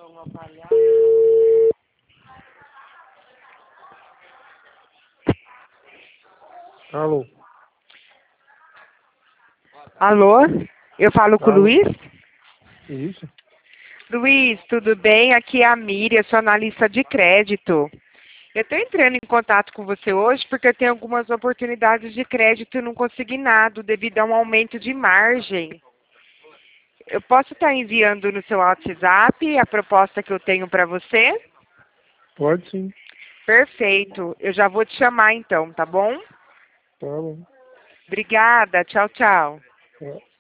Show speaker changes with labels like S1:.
S1: Alô?
S2: Alô? Eu falo com o
S1: Alô?
S2: Luiz?
S1: Isso?
S2: Luiz, tudo bem? Aqui é a Miriam, sou analista de crédito. Eu estou entrando em contato com você hoje porque eu tenho algumas oportunidades de crédito não consignado devido a um aumento de margem. Eu posso estar enviando no seu WhatsApp a proposta que eu tenho para você?
S1: Pode sim.
S2: Perfeito. Eu já vou te chamar então, tá bom?
S1: Tá bom.
S2: Obrigada. Tchau, tchau.
S1: É.